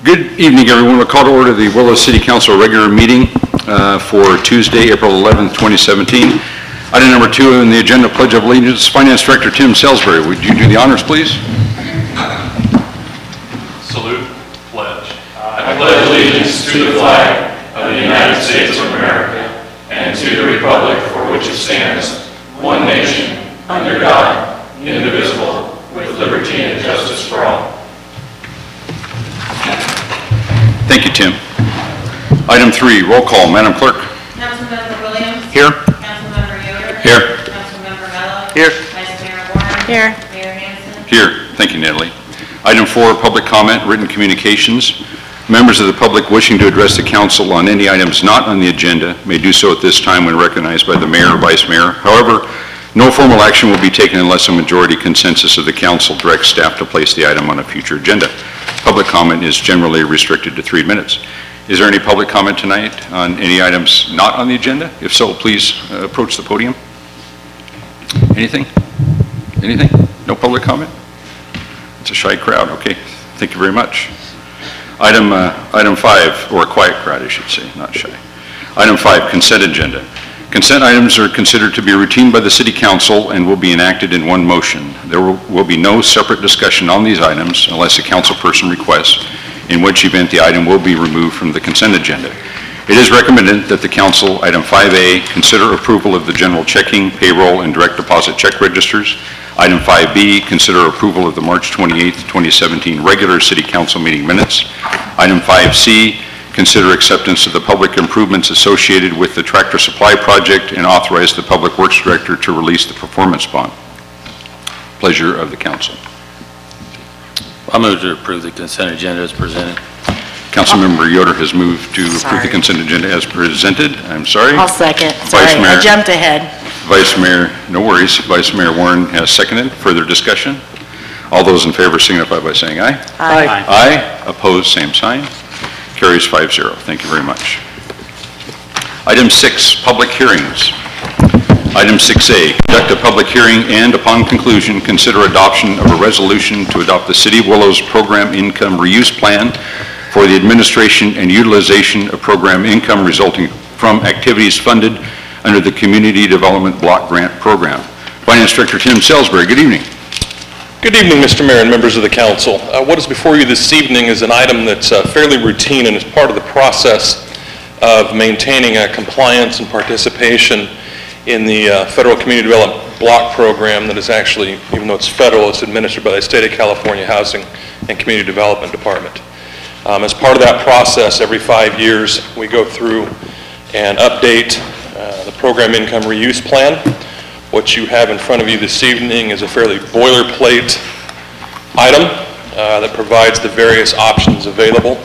Good evening, everyone. We'll call to order the Willow City Council regular meeting for Tuesday, April 11th, 2017. Item number 2 on the agenda, Pledge of Allegiance. Finance Director Tim Salisbury, would you do the honors, please? Salute, pledge. I pledge allegiance to the flag of the United States of America and to the republic for which it stands, one nation, under God, indivisible, with liberty and justice for all. Thank you, Tim. Item 3, roll call. Madam Clerk. Councilmember Williams. Here. Councilmember Yoder. Here. Councilmember Mello. Here. Vice Mayor Warren. Here. Mayor Hansen. Here. Thank you, Natalie. Item 4, public comment, written communications. Members of the public wishing to address the council on any items not on the agenda may do so at this time when recognized by the mayor or vice mayor. However, no formal action will be taken unless a majority consensus of the council directs staff to place the item on a future agenda. Public comment is generally restricted to 3 minutes. Is there any public comment tonight on any items not on the agenda? If so, please approach the podium. Anything? Anything? No public comment? It's a shy crowd. Okay. Thank you very much. Item 5, or a quiet crowd, I should say, not shy. Item 5, consent agenda. Consent items are considered to be routine by the City Council and will be enacted in one motion. There will be no separate discussion on these items unless a council person requests, in which event the item will be removed from the consent agenda. It is recommended that the Council, item 5A, consider approval of the general checking, payroll, and direct deposit check registers. Item 5B, consider approval of the March 28, 2017 regular City Council meeting minutes. Item 5C, consider acceptance of the public improvements associated with the tractor supply project and authorize the Public Works Director to release the performance bond. Pleasure of the council. I'll move to approve the consent agenda as presented. Councilmember Yoder has moved to approve the consent agenda as presented. I'm sorry. I'll second. Vice Sorry, Mayor. I jumped ahead. Vice Mayor, no worries. Vice Mayor Warren has seconded. Further discussion? All those in favor signify by saying aye. Aye. Aye. Opposed, same sign. Carries 5-0. Thank you very much. Item 6, public hearings. Item 6A, conduct a public hearing and, upon conclusion, consider adoption of a resolution to adopt the City of Willow's Program Income Reuse Plan for the administration and utilization of program income resulting from activities funded under the Community Development Block Grant Program. Finance Director Tim Salisbury, good evening. Good evening, Mr. Mayor and members of the council. What is before you this evening is an item that's fairly routine and is part of the process of maintaining compliance and participation in the Federal Community Development Block Program that is actually, even though it's federal, it's administered by the State of California Housing and Community Development Department. As part of that process, every 5 years, we go through and update the Program Income Reuse Plan. What you have in front of you this evening is a fairly boilerplate item that provides the various options available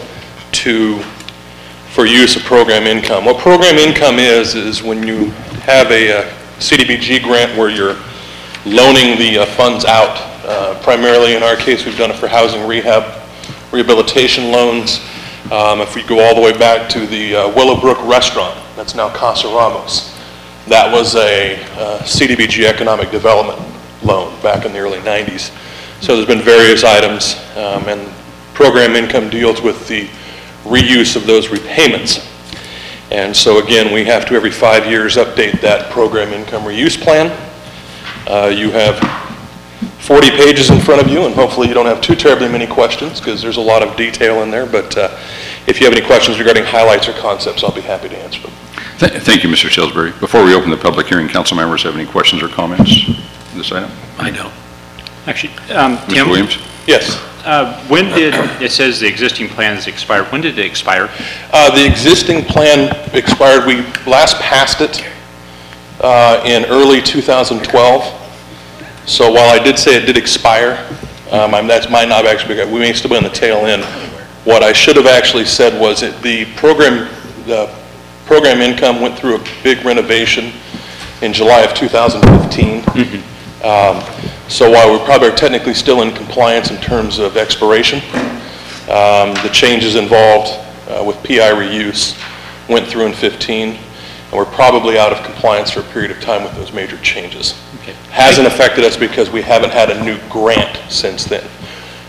for use of program income. What program income is when you have a CDBG grant where you're loaning the funds out. Primarily in our case, we've done it for housing rehabilitation loans. If we go all the way back to the Willowbrook restaurant, that's now Casa Ramos. That was a CDBG economic development loan back in the early 90s. So there's been various items, and program income deals with the reuse of those repayments. And so again, we have to every 5 years update that program income reuse plan. You have 40 pages in front of you, and hopefully you don't have too terribly many questions because there's a lot of detail in there, but if you have any questions regarding highlights or concepts, I'll be happy to answer them. Thank you, Mr. Salisbury. Before we open the public hearing, council members have any questions or comments on this item? I don't. Actually, Mr. Tim, Williams? Yes. when did, it says the existing plan is expired. When did it expire? The existing plan expired. We last passed it in early 2012. So while I did say it did expire, that might not actually be, we may still be on the tail end. What I should have actually said was that the program income went through a big renovation in July of 2015. So while we probably are technically still in compliance in terms of expiration, the changes involved with PI reuse went through in 15, and we're probably out of compliance for a period of time with those major changes. Okay. Hasn't affected us because we haven't had a new grant since then.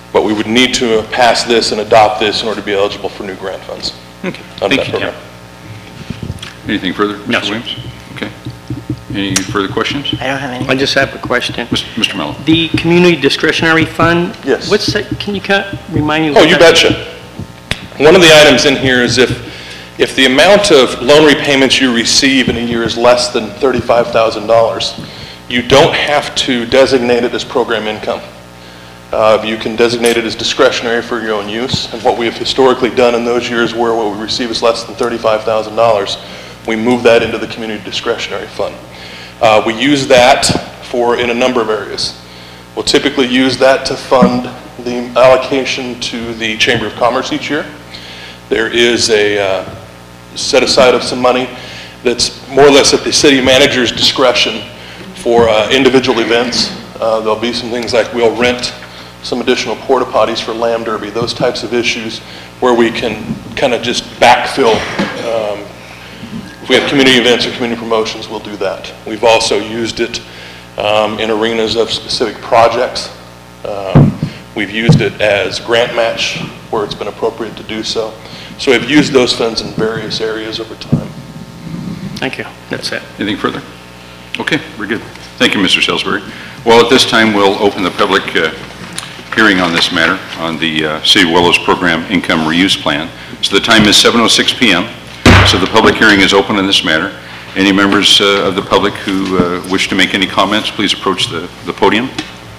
But we would need to pass this and adopt this in order to be eligible for new grant funds. Okay, under thank that you, Tim. program. Anything further, No, Mr. sir. Williams? Okay. Any further questions? I don't have any. I just have a question. Mr. Mello? The community discretionary fund? Yes. What's that, can you kind of remind me? Oh, what you that- betcha. One of the items in here is if the amount of loan repayments you receive in a year is less than $35,000, you don't have to designate it as program income. You can designate it as discretionary for your own use. And what we have historically done in those years where what we receive is less than $35,000, we move that into the community discretionary fund. We use that in a number of areas. We'll typically use that to fund the allocation to the Chamber of Commerce each year. There is a set aside of some money that's more or less at the city manager's discretion for individual events. There'll be some things like we'll rent some additional porta potties for Lamb Derby, those types of issues where we can kind of just backfill. If we have community events or community promotions, we'll do that. We've also used it in arenas of specific projects. We've used it as grant match where it's been appropriate to do so. So we've used those funds in various areas over time. Thank you. That's it. Anything further? Okay, we're good. Thank you, Mr. Salisbury. Well, at this time, we'll open the public hearing on this matter, on the City of Willows Program Income Reuse Plan. So the time is 7:06 p.m., so the public hearing is open on this matter. Any members of the public who wish to make any comments, please approach the podium.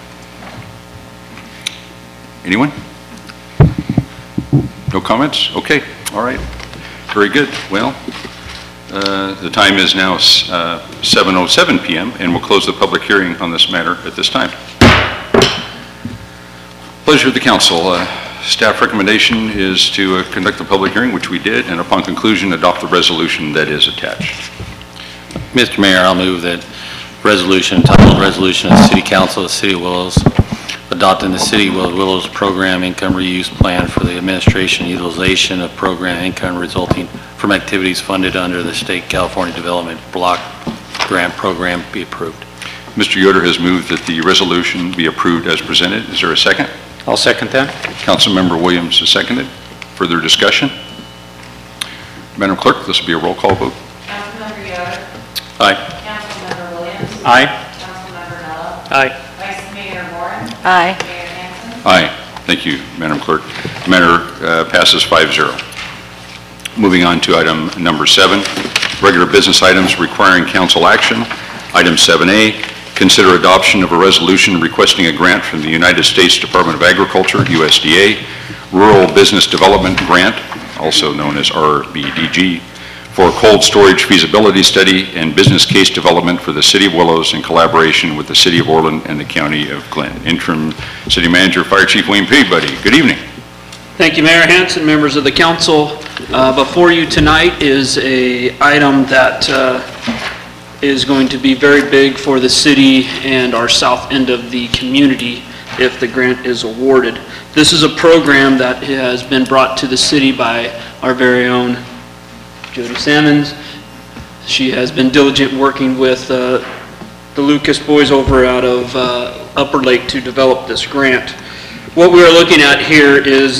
Anyone? No comments? Okay, all right. Very good. Well, the time is now 7:07 p.m., and we'll close the public hearing on this matter at this time. Pleasure of the council. Staff recommendation is to conduct the public hearing, which we did, and upon conclusion, adopt the resolution that is attached. Mr. Mayor, I'll move that resolution, entitled Resolution of the City Council of the City of Willows, adopting the City of Willows Program Income Reuse Plan for the administration and utilization of program income resulting from activities funded under the State California Development Block Grant Program be approved. Mr. Yoder has moved that the resolution be approved as presented. Is there a second? I'll second that. Councilmember Williams has seconded. Further discussion? Madam Clerk, this will be a roll call vote. Councilmember Yoder? Aye. Councilmember Williams? Aye. Councilmember Mello? Aye. Vice Mayor Warren? Aye. Mayor Hanson? Aye. Thank you, Madam Clerk. The matter passes 5-0. Moving on to item number 7, regular business items requiring council action. Item 7A, consider adoption of a resolution requesting a grant from the United States Department of Agriculture, USDA, Rural Business Development Grant, also known as RBDG, for a cold storage feasibility study and business case development for the City of Willows in collaboration with the City of Orland and the County of Glenn. Interim City Manager, Fire Chief Wayne Peabody. Good evening. Thank you, Mayor Hanson, members of the council. Before you tonight is an item that is going to be very big for the city and our south end of the community if the grant is awarded. This is a program that has been brought to the city by our very own Jody Sammons. She has been diligent working with the Lucas boys over out of Upper Lake to develop this grant. What we are looking at here is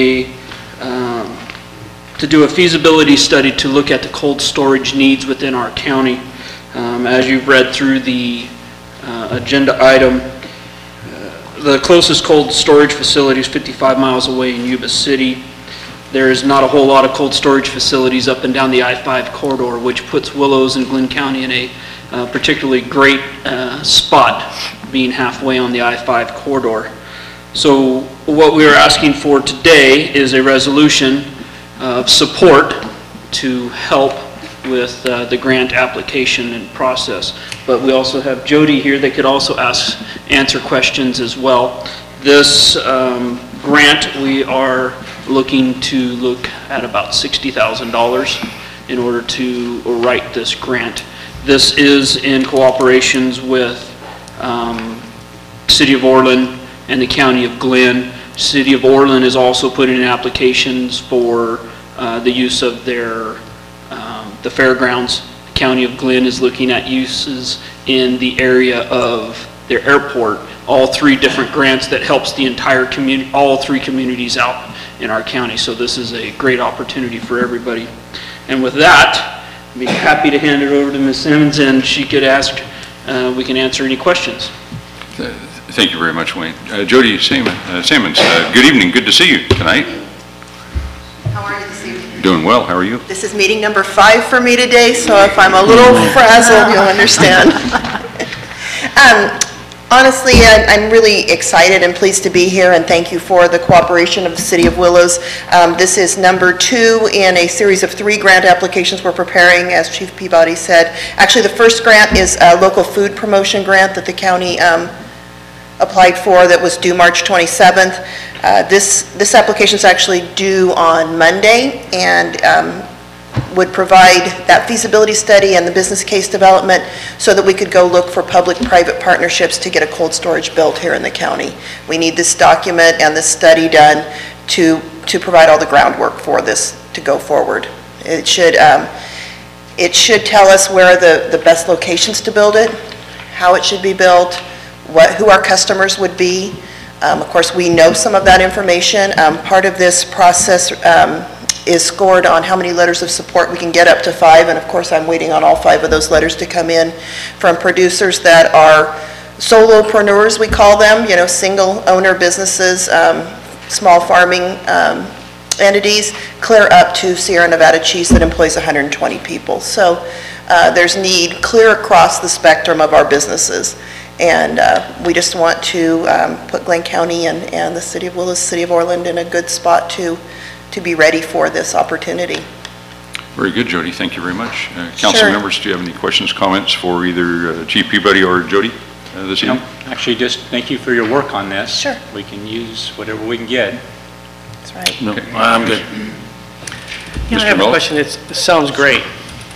to do a feasibility study to look at the cold storage needs within our county. As you've read through the agenda item, the closest cold storage facility is 55 miles away in Yuba City. There is not a whole lot of cold storage facilities up and down the I-5 corridor, which puts Willows and Glenn County in a particularly great spot, being halfway on the I-5 corridor. So what we are asking for today is a resolution of support to help with the grant application and process. But we also have Jody here that could also answer questions as well. This grant, we are looking to look at about $60,000 in order to write this grant. This is in cooperations with City of Orland and the County of Glenn. City of Orland is also putting in applications for the use of their the fairgrounds. The County of Glenn is looking at uses in the area of their airport all three different grants that helps the entire community, all three communities out in our county. So this is a great opportunity for everybody. And with that, I'd be happy to hand it over to Ms. Simmons, and she could ask, we can answer any questions. Thank you very much, Wayne. Jody Simmons, good evening. Good to see you tonight. How are you this evening? Doing well. How are you? This is meeting number 5 for me today, so if I'm a little frazzled, you'll understand. Honestly, I'm really excited and pleased to be here, and thank you for the cooperation of the City of Willows. This is number 2 in a series of 3 grant applications we're preparing, as Chief Peabody said. Actually, the first grant is a local food promotion grant that the county applied for that was due March 27th. This application is actually due on Monday, and would provide that feasibility study and the business case development so that we could go look for public-private partnerships to get a cold storage built here in the county. We need this document and this study done to provide all the groundwork for this to go forward. It should tell us where are the best locations to build it, how it should be built, who our customers would be. Of course, we know some of that information. Part of this process is scored on how many letters of support we can get, up to 5, and of course I'm waiting on all 5 of those letters to come in from producers that are solopreneurs, we call them, you know, single owner businesses, small farming entities, clear up to Sierra Nevada Cheese that employs 120 people. So there's need clear across the spectrum of our businesses. And we just want to put Glenn County and the City of Willows, City of Orland in a good spot to be ready for this opportunity. Very good, Jody. Thank you very much. Council Sure. members, do you have any questions, comments for either Chief Peabody or Jody this evening? Actually, just thank you for your work on this. Sure. We can use whatever we can get. That's right. No, I'm good. Yeah, I Mr. have a Mello? question. It sounds great.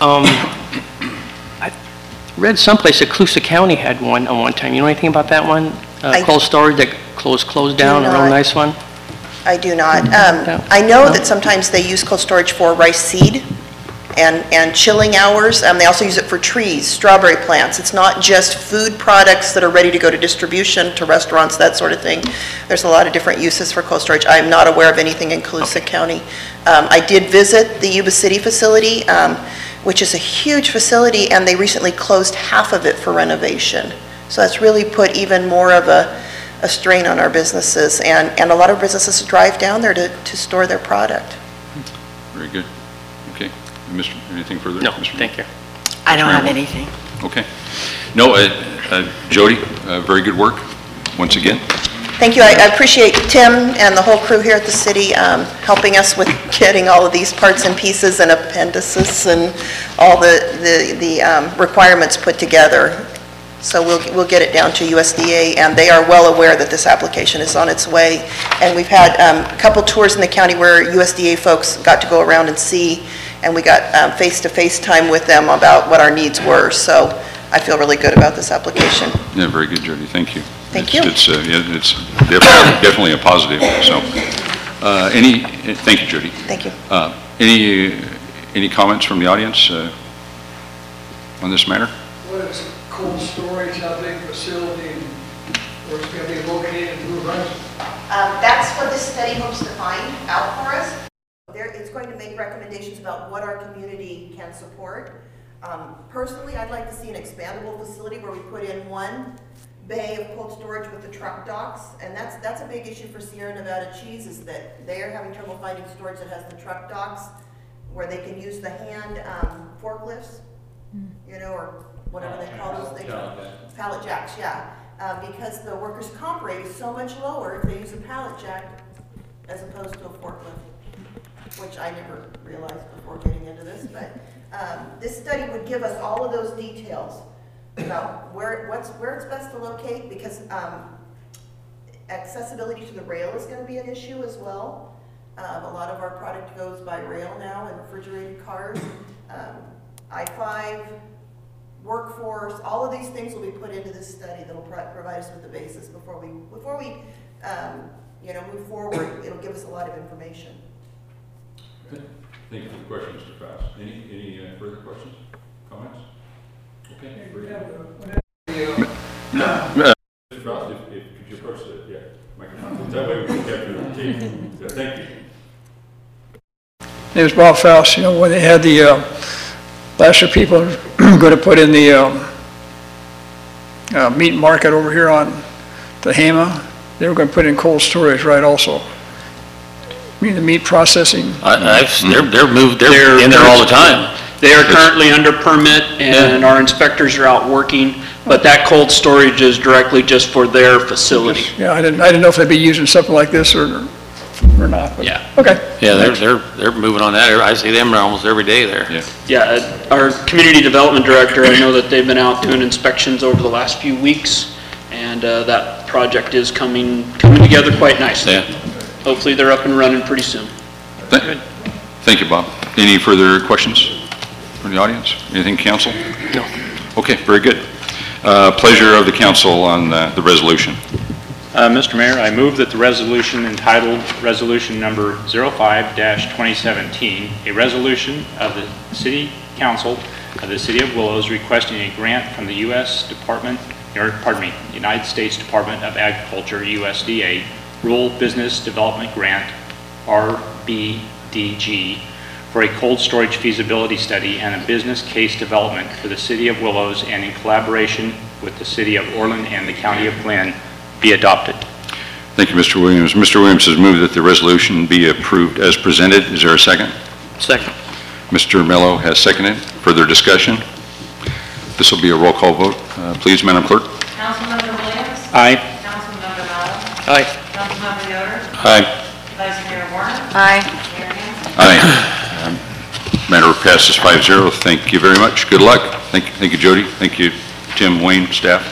I read someplace that Coosa County had one on one time. You know anything about that one? Cold storage that closed down, a real not. nice one? I do not. I know that sometimes they use cold storage for rice seed and chilling hours. They also use it for trees, strawberry plants. It's not just food products that are ready to go to distribution to restaurants, that sort of thing. There's a lot of different uses for cold storage. I'm not aware of anything in Coosa County. I did visit the Yuba City facility, which is a huge facility, and they recently closed half of it for renovation. So that's really put even more of a strain on our businesses, and a lot of businesses drive down there to store their product. Very good. Okay. Mr. Anything further? No, Mr. thank you. I don't have Mr. anything. Okay. No, Jody, very good work once again. Thank you. I appreciate Tim and the whole crew here at the city helping us with getting all of these parts and pieces and appendices and all the requirements put together. So we'll get it down to USDA, and they are well aware that this application is on its way. And we've had a couple tours in the county where USDA folks got to go around and see, and we got face-to-face time with them about what our needs were. So I feel really good about this application. Yeah, very good, Jody. Thank you. Thank you. It's definitely a positive. So, thank you, Jody. Thank you. Any comments from the audience on this matter? What is cold storage, how big facility, and where it's going to be located, who runs it? That's what this study hopes to find out for us. It's going to make recommendations about what our community can support. Personally, I'd like to see an expandable facility where we put in one bay of cold storage with the truck docks, and that's a big issue for Sierra Nevada Cheese, is that they are having trouble finding storage that has the truck docks where they can use the hand forklifts, you know, or whatever they call those things. Pallet jacks, yeah. Because the workers' comp rate is so much lower if they use a pallet jack as opposed to a forklift, which I never realized before getting into this. But this study would give us all of those details about where it's best to locate, because accessibility to the rail is going to be an issue as well. A lot of our product goes by rail now in refrigerated cars. I-5, workforce, all of these things will be put into this study that will provide us with the basis before we move forward. It'll give us a lot of information. Good. Thank you for the question, Mr. Faust. Any further questions, comments? Okay. Mr. Faust, if Thank you. Name's Bob Faust. You know, when they had the, last year people were going to put in the meat market over here on the Hama, they were going to put in cold storage, right, also? I mean, the meat processing. They're in there all the time. They are currently under permit, and our inspectors are out working, but that cold storage is directly just for their facility. Yeah, I didn't know if they'd be using something like this or not. But- Yeah. Okay. Yeah, they're moving on that. I see them almost every day there. Yeah. Yeah, our community development director, I know that they've been out doing inspections over the last few weeks, and that project is coming together quite nicely. Yeah. Hopefully, they're up and running pretty soon. Thank you, Bob. Any further questions from the audience? Anything, council? No. Okay, very good. Pleasure of the council on the resolution. Mr. Mayor, I move that the resolution entitled Resolution Number 05-2017, a resolution of the City Council of the City of Willows requesting a grant from the United States Department of Agriculture, USDA, Rural Business Development Grant, RBDG, for a cold storage feasibility study and a business case development for the City of Willows, and in collaboration with the City of Orland and the County of Glenn, be adopted. Thank you, Mr. Williams. Mr. Williams has moved that the resolution be approved as presented. Is there a second? Second. Mr. Mello has seconded. Further discussion? This will be a roll call vote. Please, Madam Clerk. Councilmember Williams? Aye. Councilmember Mello? Aye. Councilmember Yoder? Aye. Vice Mayor Warren? Aye. Mayor Hanson? Aye. Matter passes 5-0. Thank you very much. Good luck. Thank you, Jody. Thank you, Tim, Wayne, staff.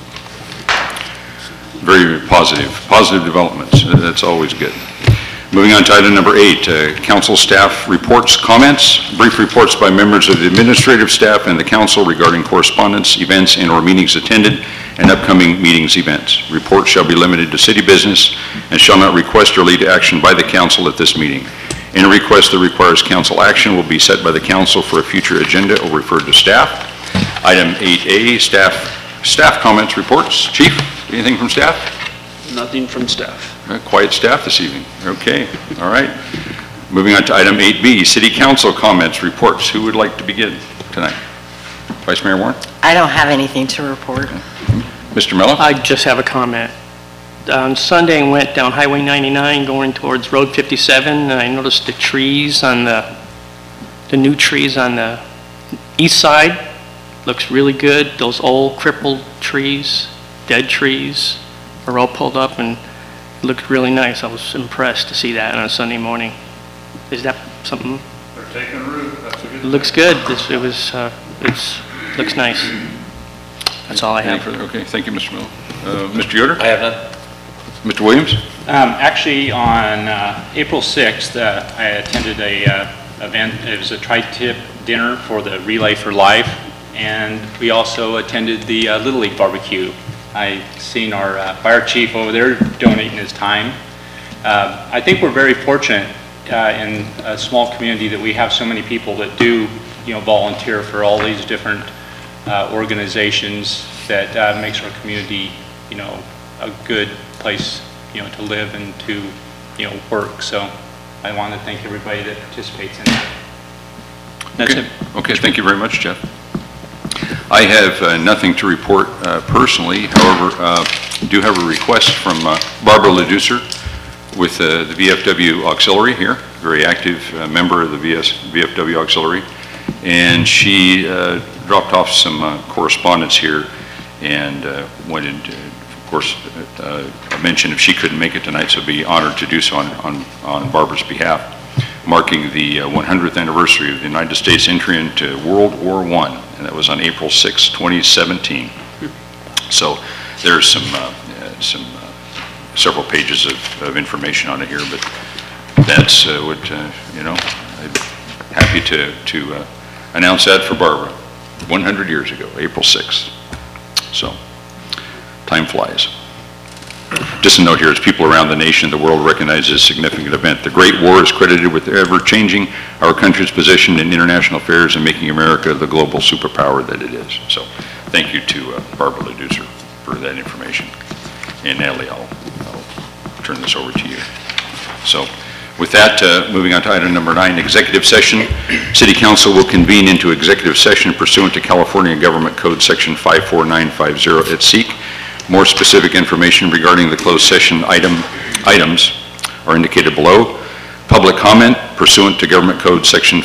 Very positive developments. That's always good. Moving on to item number 8, council staff reports, comments, brief reports by members of the administrative staff and the council regarding correspondence, events, and/or meetings attended and upcoming meetings, events. Reports shall be limited to city business and shall not request or lead to action by the council at this meeting. Any request that requires council action will be set by the council for a future agenda or referred to staff. Item 8A, staff comments, reports. Chief, anything from staff? Nothing from staff. Quiet staff this evening. Okay, all right. Moving on to item 8B, city council comments, reports. Who would like to begin tonight? Vice Mayor Warren? I don't have anything to report. Mr. Mello? I just have a comment. On Sunday, I went down Highway 99 going towards Road 57, and I noticed the trees on the new trees on the east side. Looks really good. Those old crippled trees, dead trees, are all pulled up and it looked really nice. I was impressed to see that on a Sunday morning. Is that something? They're taking root. That's a good It looks good. It looks nice. That's all I have. Okay, thank you, Mr. Mello. Mr. Yoder? I have none. Mr. Williams? Actually, on April 6th, I attended a event. It was a tri-tip dinner for the Relay for Life, and we also attended the Little League barbecue. I seen our fire chief over there donating his time. I think we're very fortunate in a small community that we have so many people that do, volunteer for all these different organizations that makes our community, a good place, to live and to, work. So I want to thank everybody that participates in that. That's Okay. it. Okay, thank you very much, Jeff. I have nothing to report personally. However, do have a request from Barbara Leducer with the VFW Auxiliary here, very active member of the VFW Auxiliary, and she dropped off some correspondence here and wanted to, of course, mention if she couldn't make it tonight, so I'd be honored to do so on Barbara's behalf, marking the 100th anniversary of the United States entry into World War I, and that was on April 6, 2017. So there's several pages of information on it here, but that's what, I'm happy to announce that for Barbara, 100 years ago, April 6th. So, time flies. Just a note here, as people around the nation, the world recognize this significant event. The Great War is credited with ever-changing our country's position in international affairs and making America the global superpower that it is. So, thank you to Barbara Leducer for that information. And Natalie, I'll turn this over to you. So with that, moving on to item number 9, executive session. City Council will convene into executive session pursuant to California Government Code Section 54950 et seq. More specific information regarding the closed session items are indicated below. Public comment pursuant to Government Code Section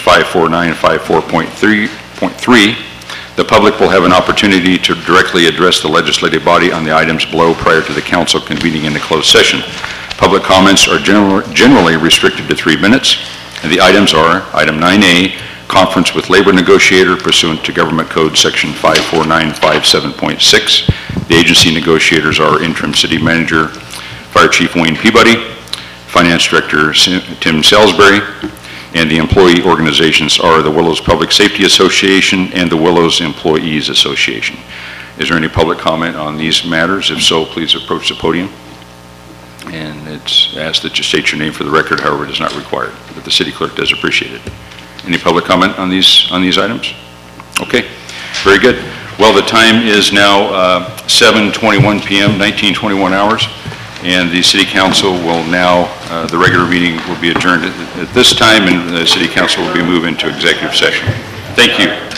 54954.3. The public will have an opportunity to directly address the legislative body on the items below prior to the council convening into closed session. Public comments are generally restricted to 3 minutes, and the items are, item 9A, conference with labor negotiator pursuant to Government Code Section 54957.6. The agency negotiators are interim city manager, Fire Chief Wayne Peabody, Finance Director Tim Salisbury, and the employee organizations are the Willows Public Safety Association and the Willows Employees Association. Is there any public comment on these matters? If so, please approach the podium. And it's asked that you state your name for the record, however, it is not required, but the city clerk does appreciate it. Any public comment on these items? Okay, very good. Well, the time is now 7:21 p.m., 1921 hours, and the city council will now, the regular meeting will be adjourned at this time, and the city council will be moving to executive session. Thank you.